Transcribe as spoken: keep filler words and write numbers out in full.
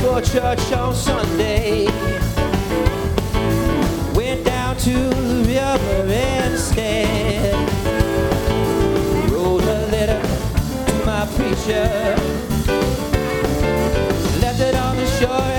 for church on Sunday. Went down to the river instead. Wrote a letter to my preacher. Left it on the shore.